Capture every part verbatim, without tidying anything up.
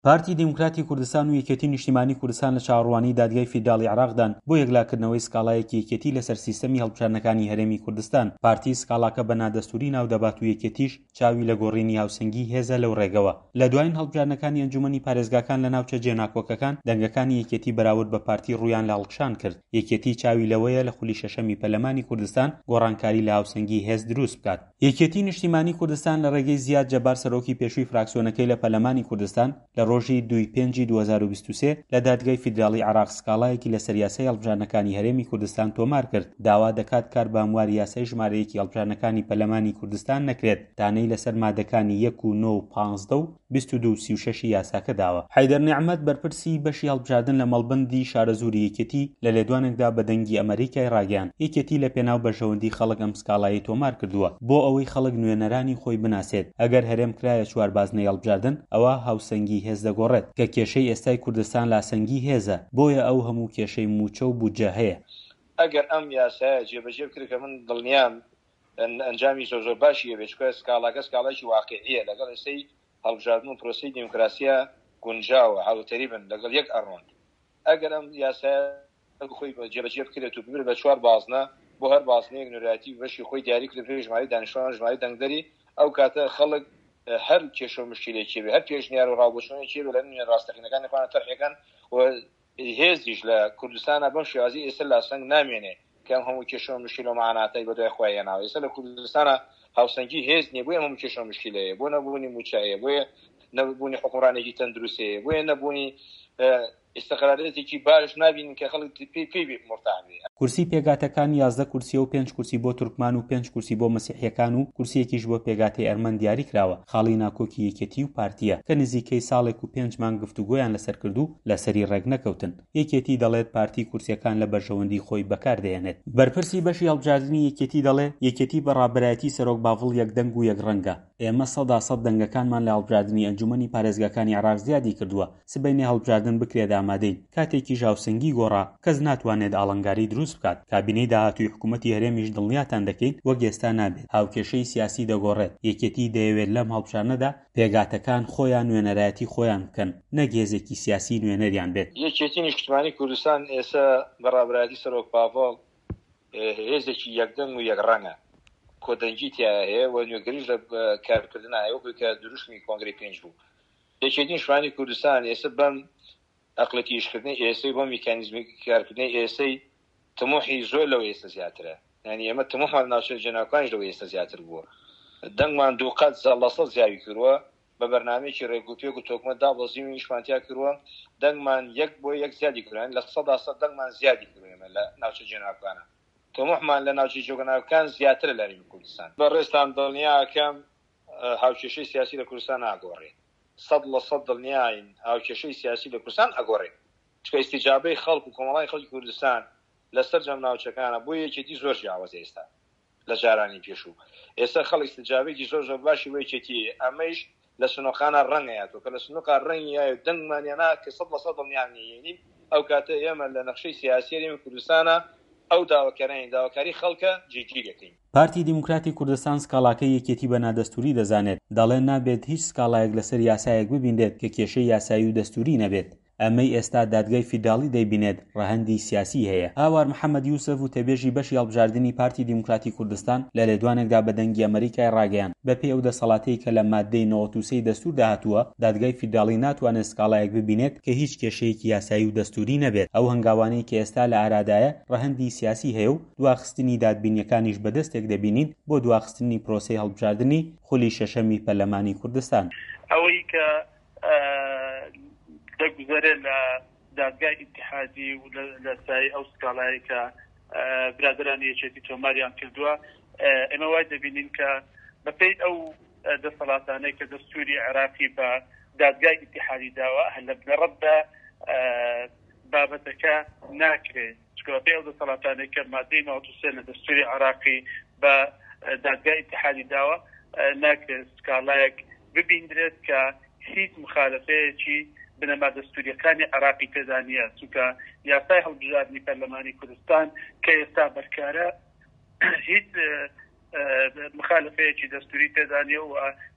پارتی دیموکراتی کوردستان و یەکێتی نیشتیمانی کوردستان لە چاوەڕوانی دادگای فیدراڵی عێراقدان بۆ یەکلاکردنەوەی سکاڵایەکی یەکێتی لەسەر سیستەمی هەڵبژاردنەکانی هەرێمی کوردستان. پارتی سکاڵاکە بە نادەستوری ناودەبات و یەکێتیش چاوی لە گۆڕینی هاوسەنگی هێزە لەو ڕێگەوە. لە دوایین هەڵبژاردنەکانی ئەنجومەنی پارێزگاکان لە ناوچە جێناکۆکەکان دەنگەکانی یەکێتی بەراورد بە پارتی ڕوویان لە هەڵکشان کرد. یەکێتی چاوی لەوەیە لە خولی شەشەمی پەرلەمانی کوردستان گۆڕانکاری لە هاوسەنگی هێز دروست بکات. یەکێتی نیشتیمانی کوردستان لە ڕێگەی زیاد جەبار سەرۆکی پێشووی فراکسیۆنەکەی لە پەرلەمانی کوردستان لە ڕۆژی دوای پێنجی دوو هەزار و بیست و سێ لە دادگای فیدراڵی عێراق سکاڵایەکی لەسەر یاسای هەڵبژاردنەکانی هەرێمی کوردستان تۆمار کرد. داوا دەکات کار بە هەمواری یاسای ژمارەیەکی هەڵبژاردنەکانی پەرلەمانی کوردستان نەکرێت. دانەی لەسەر مادەکانی یەک و نۆ و پانزدە و بیست و دوو و سی و شەش یاساکە داوە. حەیدەر نیعمەت بەرپرسی بەشی هەڵبژاردن لە مەڵبەندی شارەزوری یەکێتی لە لێدوانێکدا بە دەنگی ئەمریکای ڕاگەیاند. یەکێتی لە پێناو بەشەوەندی خەڵک ئەم سکاڵایی تۆمار کردووە بۆ ئەوەی خەڵک نوێنەرانی خۆی بناسێت. ئەگەر هەرێم کرایە چوار بازنەی هەڵبژاردن ئەوە هاوسەنگی هێز دەگۆڕێت کە کێشەی ئێستای کوردستان لاسەنگی هێزە، بۆیە ئەو هەموو کێشەی موچە و بودجە هەیە. ئەگەر ئەم یاسایە جێبەجێ بکرێت کە من دڵنیام ئەنجامی زۆر زۆر باشیە بێت، چونکە سکاڵاکە سکاڵایکی واقعیە لەگەڵ ئێستای هەڵبژاردن و پرۆسەی دیموکراسیە گونجاوە هاوتەری بن لەگەڵ یەک ئەڕۆن. ئەگەر ئەم یاسایە خۆی جێبەجێ بکرێت و ببرێت بە چوار بازنە بۆ هەر بازنەیەک نوێنەراتی بەشی خۆی دیاری کرد بێ ژمارەی دانیشتوان ژمارەی دەنگدەری، ئەو کاتە خەڵک هەر کێشە و مشکلێکی بێ هەر پێشنیار و ڕاوبۆچوونێکی بێ لە نوێنە ڕاستەقینەکان نەخوانە تەرحێکان و هێزیش لە کوردستانە بەم شێوازی ئێستا لاسەنگ نامێنێ کە ئەم هەموو کێشە و مشکل و مەعاناتەی بەدوای خۆی هێناوە. ئێستا لە کوردستانە هاوسەنگی هێز نییە، بۆیە هەموو کێشە و مشکلەیە، بۆ نەبوونی موچایە، بۆیە نەبوونی حکومڕانێکی تەندروستەیە، بۆیە نەبوونی ئێستاقرارەتێکی باش نبینین کە خەڵک پێی پێی مرتاحبێ. کورسی پێگاتەکان یازدە کورسی و پێنج کورسی بۆ تورکمان و پێنج کورسی بۆ مەسیحیەکان و کورسیەکیش بۆ پێگاتەی ئەرمەن دیاری کراوە. خاڵی ناکۆکی یەکێتی و پارتیە کە نزیکەی ساڵێک و پێنج مانگ گفتوگۆیان لەسەر کردو لەسەری ڕێک نەکەوتن. یەکێتی دەڵێت پارتی کورسیەکان لە بەرژەوەندی خۆی بەکاردەهێنێت. بەرپرسی بەشی هەڵبژاردننی یەکێتی دەڵێ یەکێتی بەڕابەرایەتی سەرۆک باڤڵ یەکدەنگ و یەکڕەنگە. ئێمە سەدا سەد دەنگەکانمان لە هەڵبژاردننی ئەنجومەنی پارێزگاکانی عێراق زیادی کردووە. سبەینی هەڵبژاردن بکرێت ئامادەین. کاتێکی هاوسەنگی گۆڕا کەس ناتوانێت ئاڵنگاری دروست بکات. کابینەی داهاتووی حکوومەتی هەرێمیش دڵنیاتان دەکەین وەک ئێستا نابێت. هاوکێشەی سیاسی دەگۆڕێت. یەکێتی دەیەوێت لەم هەڵبژاردنەدا پێگاتەکان خۆیان نوێنەرایەتی خۆیان بکەن، نەک هێزێکی سیاسی نوێنەریان بێت. یەکێتی نیشتیمانی کوردستان ئێستا بەڕابەرایەتی سەرۆک باڤڵ هێزێکی یەکدەنگ و یەکڕەنگە کۆدەنگی تیا هەیە و نوێگریش لە کارکردن هەیە کە دروستنی کۆنگرەی پێنج بوو. یەکێتی نیشتیمانی کوردستان ئێستا بەم ئەقڵەتی ئیشکردنی ئێسەی بۆ میکانیزمی کارکردنی ئێسەی تموحی زۆر لەوە ئێستا زیاترە. یعنی ئێمە تموحمان ناوچە جێناوەکانیش لەوە ئێستا زیاتر بووە. دەنگمان دوو قەت زەڵە سەد زیاوی کردووە بە بەرنامەیەکی ڕێگوپێک و تۆکمە دابەزیوی نیشتمانتیا کردووە. دەنگمان یەک بۆ یەک زیادی کردووە، لە سەدا سەد دەنگمان زیادی کردووە ئێمە لە ناوچە جێناوەکانە. تموحمان لە ناوچە جێناوەکان زیاترە لە هەرێمی کوردستان. بەڕێستان دڵنیاکەم هاوکێشەی سیاسی لە کوردستان ناگۆڕێت. سەد لە سەد دڵنیاین هاوکێشەی سیاسی لە کوردستان ئەگۆڕێت. چکە ئیستیجابەی خەڵک و کۆمەڵای خەڵکی کوردستان لەسەر جەم ناوچەکانە بۆ یەکێتی زۆر جیاوازە ئێستا لە جارانی پێشوو. ئێستا خەڵک ئیستیجابێکی زۆر زۆر باشی بۆ یەکێتی ئەمەش لە سنووخانە ڕەنگەیەتەوە کە لە سنووقا ڕەنگیە دەنگمانیانە کە سەد لە سەد دڵنیان نینی ئەو کاتە ئێمە لە نەخشەی سیاسی هەرێمی کوردستانە ئەو داواکارانی داواکاری خەڵکە جێگیر دەکەین. پارتی دیموکراتی کوردستان سکاڵاکەی یەکێتی بە نادەستوری دەزانێت. دەڵێن نابێت هیچ سکاڵایەک لەسەر یاسایەک ببیندێت کە کێشەی یاسایی و دەستوری نەبێت. ئەمەی ئێستا دادگای فیدراڵی دەیبینێت ڕەهەندی سیاسی هەیە. هاوار محەممەد یوسف و تێبێژی بەشی هەڵبژاردننی پارتی دیموکراتی کوردستان لە لێدوانێکدا بە دەنگی ئەمریکای ڕاگەیان بەپێی ئەو دەسەڵاتەی کە لە مادەی نۆڤەت و سێی دەستور داهاتووە دادگای فیدراڵی ناتوانێت سکاڵایەک ببینێت کە هیچ کێشەیەکی یاسایی و دەستوری نەبێت. ئەو هەنگاوانەی کە ئێستا لە ئارادایە ڕەهەندی سیاسی هەیە و دواخستنی دادبینیەکانیش بەدەستێک دەبینین بۆ دواخستنی پرۆسەی هەڵبژاردننی خولی شەشەمی پەرلەمانی کوردستان. ئەوەی کە دەگوزارێت لە دادگای ئیتیحادی و لە سای ئەو سکاڵایی کە برادرانی یەکێتی تۆماریان کردووە، ئێمە وای دەبینین کە بەپێی ئەو دەسەڵاتانەی کە دەستوری عێراقی بە دادگای ئیتیحادی داوە هەر لە بنەڕەتدا بابەتەکە ناکرێت، چکە بەپێی ئەو دەسەڵاتانەی کە مادەی نۆڤەت و سێ لە دەستوری عێراقی بە دادگای ئیتیحادی داوە ناکرێت سکاڵایەک ببیندرێت کە هیچ مخالفەیەکی بنەما دەستوریەکانی عێراقی تێدانە، چونکە یاسای هەڵبژاردننی پەرلەمانی کوردستان کە ئێستا بەرکارە هیچ مخالفەیەکی دەستوری تێدانە و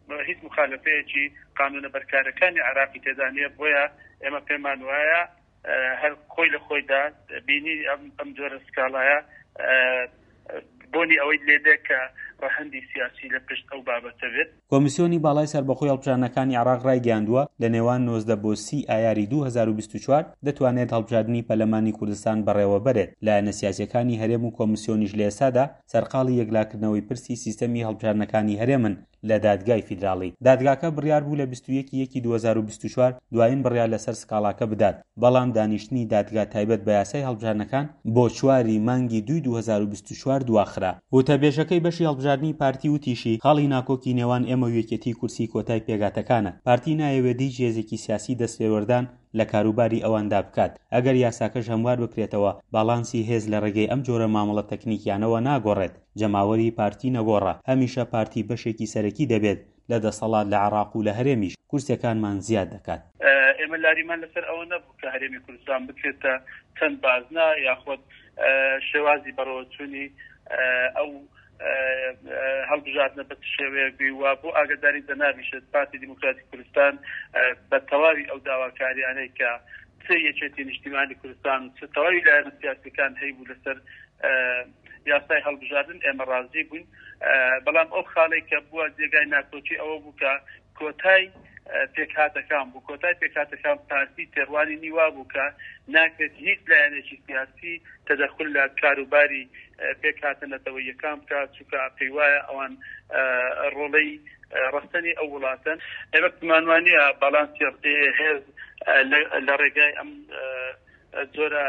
هیچ مخالفەیەکی قانونە بەرکارەکانی عراقی تێدا نیە بۆیە ئێمە پێمان وایە هەر خۆی لە خۆیدا بینی ئەم جۆرە سکاڵایە بۆنی ئەوەی لێدێ کە ڕەهەندی سیاسی لە پشت ئەو بابەتە بێت. کۆمیسیۆنی باڵای سەربەخۆی هەڵبژاردنەکانی عێراق ڕایگەیاندووە لە نێوان نۆزدە بۆ سی ئایاری دوو هەزار و بیست و چوار دەتوانێت هەڵبژاردننی پەرلەمانی کوردستان بەڕێوە بەرێت. لایەنە سیاسیەکانی هەرێم و کۆمیسیۆنیش لە ئێستادا سەرقاڵی یەکلاکردنەوەی پرسی سیستەمی هەڵبژاردنەکانی هەرێمن لە دادگای فیدراڵی. دادگاکە بڕیار بوو لە بیست و یەکی یەکی دوو هەزار و بیست و چوار دوایین بڕیار لەسەر سکاڵاکە بدات، بەڵام دانیشتنی دادگا تایبەت بە یاسای هەڵبژاردنەکان بۆ چواری مانگی دووی دوو هەزار و بیست و چوار دواخرا. وتەبێژەکەی بەشی هەڵبژاردننی پارتی وتیشی خاڵی ناکۆکی نێوان ئێمە و یەکێتی کورسی کۆتای پێگاتەکانە. پارتی نایەوێت هیچ هێزێکی سیاسی دەستپێوەردان لە کاروباری ئەواندا بکات. ئەگەر یاساکەش هەموار بکرێتەوە باڵانسی هێز لە ڕێگەی ئەم جۆرە مامەڵە تەکنیکیانەوە ناگۆڕێت. جەماوەری پارتی نەگۆڕە. هەمیشە پارتی بەشێکی سەرەکی دەبێت لە دەسەڵات لە عێراق و لە هەرێمیش کورسەکانمان زیاد دەکات. ئێمە لاریمان لەسەر ئەوە نەبوو کە هەرێمی کوردستان بکرێتە چەند بازنا یاخۆت شێوازی بەڕێوەچوونی ئەو هەڵبژاردنە بە شێوەیەک وا بۆ ئاگاداری دەنابیشێت پارتی دیموکراتی کوردستان بە تەواوی ئەو داواکاریانەی کە چ یەکێتی نیشتیمانی کوردستان چ تەواوی لایەنە سیاسیەکان هەیبوو لەسەر یاسای هەڵبژاردن ئێمە ڕازی بووین، بەڵام ئەو خاڵی کە بووە جێگای ناکۆچی ئەوە بوو کە کۆتای پێکهاتەکان بوو. کۆتای پێکهاتەکان پارتی تێڕوانی نیوا بوو کە ناکرێت هیچ لایەنێکی سیاسی تەدەخل لە کاروباری پێکهاتنەتەوە یەکان بکات چونکە پێی وایە ئەوان ڕۆڵەی ڕستنی ئەو وڵاتن. ئێمە گومانوانیە باڵانسی هێز لە ڕێگای ئەم جۆرە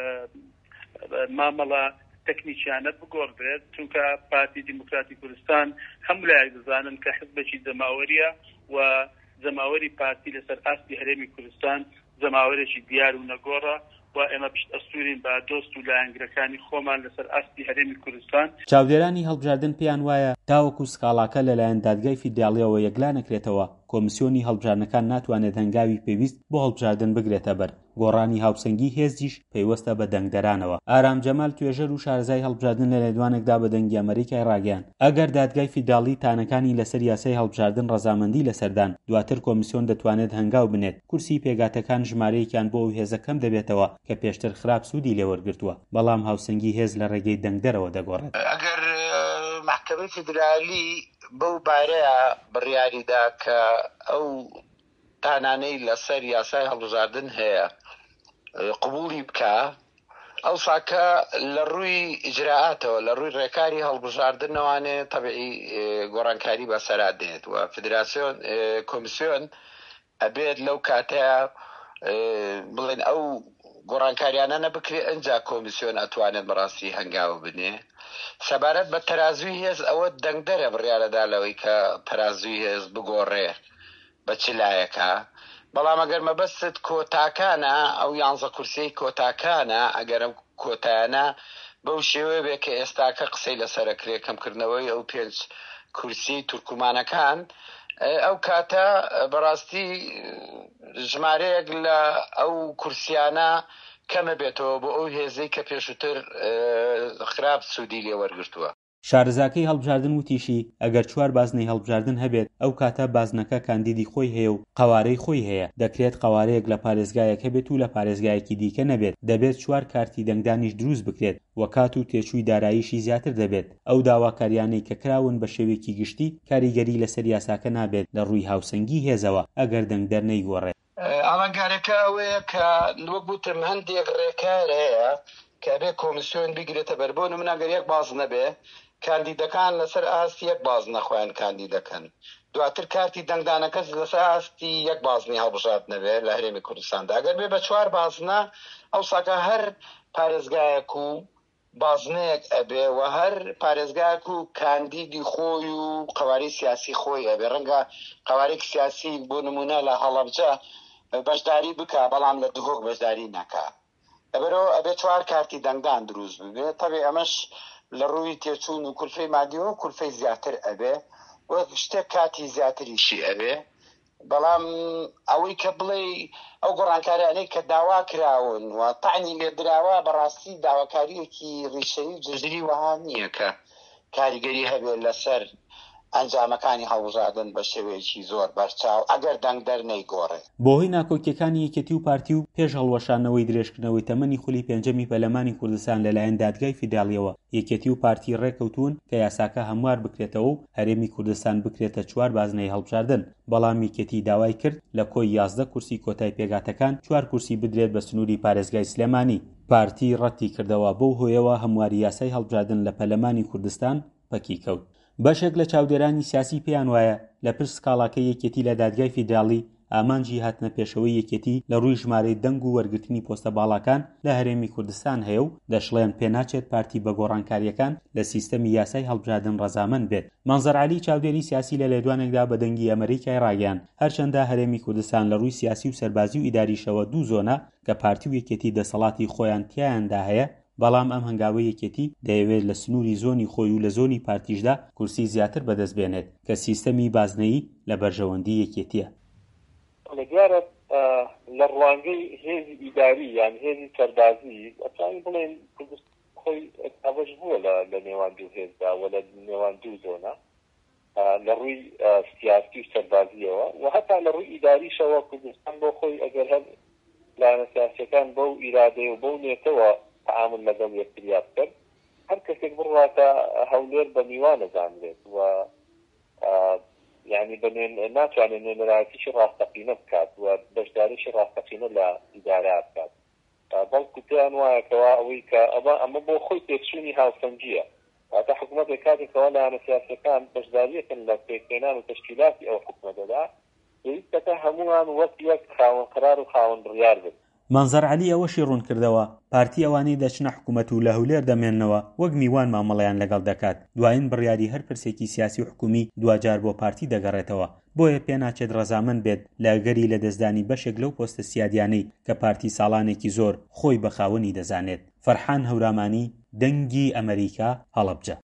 مامەڵە تەکنیکیانە بگۆڕدرێت، چونکە پارتی دیموکراتی کوردستان هەموو لایەک دەزانن کە حزبێکی جەماوەریە و جەماوەری پارتی لەسەر ئاستی هەرێمی کوردستان جەماوەرێکی دیار و نەگۆڕە و ئێمە پشت ئەستورین بە دۆست و لایەنگرەکانی خۆمان لەسەر ئاستی هەرێمی کوردستان. چاودێرانی هەڵبژاردن پێیان وایە تاوەکو سکاڵاکە لەلایەن دادگای فیدراڵیەوە یەکلا نەکرێتەوە کۆمیسیۆنی هەڵبژاردنەکان ناتوانێت هەنگاوی پێویست بۆ هەڵبژاردن بگرێتە بەر. گۆڕانی هاوسەنگی هێزیش پەیوەستە بە دەنگدەرانەوە. ئارام جەمال توێژەر و شارەزای هەڵبژاردن لە لێدوانێکدا بە دەنگی ئەمریکای ڕاگەیاند ئەگەر دادگای فیدراڵی تانەکانی لەسەر یاسای هەڵبژاردن ڕەزامەندی لەسەردان دواتر کۆمیسیۆن دەتوانێت هەنگاو بنێت کورسی پێگاتەکان ژمارەیەکیان بۆ ئەو هێزە کەم دەبێتەوە کە پێشتر خراپ سوودی لێوەرگرتووە، بەڵام هاوسەنگی هێز لە ڕێگەی دەنگدەرەوە دەگۆڕێت. ئەگەر محکەمەی فیدرالی بەو بارەیە بڕیاریدا کە ئەو تانانەی لەسەر یاسای هەڵبژاردن هەیە قبوڵی بکە، ئەو ساکە لە ڕووی ئیجراعاتەوە لە ڕووی ڕێکاری هەڵبژاردنەوانێ تەبیعی گۆڕانکاری بەسەرا دێت و فیدراسیۆن کۆمیسیۆن ئەبێت لەو کاتەیە بڵێن ئەو گۆڕانکاریانە نەبکرێت ئەنجا کۆمیسیۆن ئەتوانێت بەڕاستی هەنگاو بنێ. سەبارەت بە تەرازوی هێز ئەوە دەنگدەرە بڕیارەدا لەوەی کە تەرازوی هێز بگۆڕێ بە چ لایەکە، بەڵام ئەگەر مەبەستت کۆتاکانە ئەو یانزە کورسی کۆتاکانە ئەگەر ئەم کۆتایانە بەو شێوەیە بێ کە ئێستاکە قسەی لەسەرەکرێ کەمکردنەوەی ئەو پێنج کورسی تورکمانەکان، ئەو کاتە بەڕاستی ژمارەیەک لە ئەو کورسیانە کەمە بێتەوە بۆ ئەو هێزەی کە پێشووتر خراپ سوودی لێوەرگرتووە. شارەزاکەی هەڵبژاردن وتیشی ئەگەر چوار بازنەی هەڵبژاردن هەبێت ئەو کاتە بازنەکە کاندیدی خۆی هەیە و قوارەی خۆی هەیە، دەکرێت قوارەیەک لە پارێزگایەک هەبێت و لە پارێزگایەکی دیکە نەبێت، دەبێت چوار کارتی دەنگدانیش دروست بکرێت و کات و تێچووی داراییشی زیاتر دەبێت. ئەو داواکاریانەی کە کراون بە شێوەیەکی گشتی کاریگەری لەسەر یاساکە نابێت لە ڕووی هاوسەنگی هێزەوە ئەگەر دەنگدەر نەیگۆڕێت. ئاڵنگارەکە ئەوەیە کە وەک گوتم هەندێک ڕێکار هەیە کە بێ کۆمیسیۆن بگرێتە بەر بۆ نمونە ئەگەر یەک باز نەبێ کاندیدەکان لەسەر ئاستی یەک باز نەخۆیان کاندیدەکەن، دواتر کارتی دەنگدانەکەس لەسەر ئاستی یەک بازنی هەڵبژاردنە بێ لە هەرێمی کوردستاندا. ئەگەر بێ بە چوار بازنە ئەو ساکە هەر پارێزگایەک و بازنەیەک ئەبێ و هەر پارێزگایەک و کاندیدی خۆی و قواری سیاسی خۆی ئەبێ. ڕەنگە قوارێک سیاسی بۆ نمونە لە هەڵەبجە بەشداری بکە بەڵام لە دهۆک بەشداری نەکە، ئەبەرەوە ئەبێ چوار کارتی دەنگدان دروست ببێت. تەبێ ئەمەش لە ڕووی تێچوون و کولفەی مادیەوە کولفەی زیاتر ئەبێ و شتێک کاتی زیاتریشی ئەبێ، بەڵام ئەوەی کە بڵێ ئەو گۆڕانکاریانەی کە داوا کراون و تاعنی لێدراوە بەڕاستی داواکاریەکی ڕیشەی جژری وەها نییە کە کاریگەری هەبێت لەسەر ئەنجامەکانی هەڵبژاردن بە شێوەیەکی زۆر بەرچاو ئەگەر دەنگ دەرنەیگۆڕێ. بۆ هۆی ناکۆکیەکانی یەکێتی و پارتی و پێش هەڵوەشانەوەی درێژکردنەوەی تەمەنی خولی پێنجەمی پەرلەمانی کوردستان لەلایەن دادگای فیداڵیەوە یەکێتی و پارتی ڕێکەوتون کە یاساکە هەموار بکرێتەوە و هەرێمی کوردستان بکرێتە چوار بازنەی هەڵبژاردن، بەڵام یەکێتی داوای کرد لە کۆی یازدە کورسی کۆتای پێگاتەکان چوار کورسی بدرێت بە سنووری پارێزگای سلێمانی. پارتی ڕەتی کردەوە بەو هۆیەوە هەمواری یاسای هەڵبژاردن لە پەرلەمانی کوردستان پەکی کەوت. بەشێک لە چاودێرانی سیاسی پێیان وایە لە پشت سکاڵاکە یەکێتی لە دادگای فیدراڵی ئامانجی هاتنە پێشەوەی یەکێتی لە ڕووی ژمارەی دەنگ و وەرگرتنی پۆستە باڵاکان لە هەرێمی کوردستان هەیە و دەشڵێن پێناچێت پارتی بە گۆڕانکاریەکان لە سیستەمی یاسای هەڵبژاردن ڕەزامەند بێت. مەنزەر عەلی چاودێری سیاسی لە لێدوانێکدا بە دەنگی ئەمریکای ڕاگەیان هەرچەندە هەرێمی کوردستان لە ڕووی سیاسی و سەربازی و ئیداریشەوە دوو زۆنە کە پارتی و یەکێتی دەسەڵاتی خۆیان تیایاندا هەیە، بەڵام ئەم هەنگاوە یەکێتی دەیەوێت لە سنووری زۆنی خۆی و لە زۆنی پارتیشدا کورسی زیاتر بەدەست بێنێت کە سیستەمی بازنەیی لە بەرژەوەندی یەکێتیە. لەگوارە لە ڕوانگەی هێزی ئیداری یان هێزی سەربازی ئەتوانین بڵێن خۆی ئەوەش بووە لە نێوان دوو هێزدا و لە نێوان دوو زۆنە لە ڕووی سیاسی و سەربازیەوە و هەتا لە ڕووی ئیداریشەوە کوردستان بۆ خۆی ئەگەر هەر لایەنە سیاسیەکان بەو ئیرادەی و بەو نێتەوە تعامل لەگەڵ یەکتریا بکرد، هەر کەسێک بڕاتە هەولێر بە میوان نەزانرێت و یعنی بنێن ناتوانێت نوێنەرایەتیشی ڕاستەقینە بکات و بەشداریشی ڕاستەقینە لە ئیدارە بکات، بەڵکو پێیان وایەکەوە ئەوەی کە ئەمە بۆ خۆی تێکچوونی هاوسەنگیە، واتە حکوومەتێک کاتێکەوە لایەنە سیاسیەکان بەشداریەکەن لە پێکهێنان و تەشکیلاتی ئەو حکوومەتەدا پێویستەکە هەمووان وەک یەک خاوەن قرار و خاوەن بڕیار بن. مەنزەر عەلی ئەوەشی ڕوون کردەوە پارتی ئەوانەی دەچنە حکوومەت و لە هەولێر دەمێننەوە وەک میوان مامەڵەیان لەگەڵ دەکات، دوایین بڕیاری هەر پرسێکی سیاسی و حکومی دوجار بۆ پارتی دەگەڕێتەوە، بۆیە پێناچێت ڕەزامەند بێت لە گەری لە دەستدانی بەشێک لەو پۆستە سیادیانەی کە پارتی ساڵانێکی زۆر خۆی بە خاوەنی دەزانێت. فەرحان هەورامانی، دەنگی ئەمریکا، هەڵەبجە.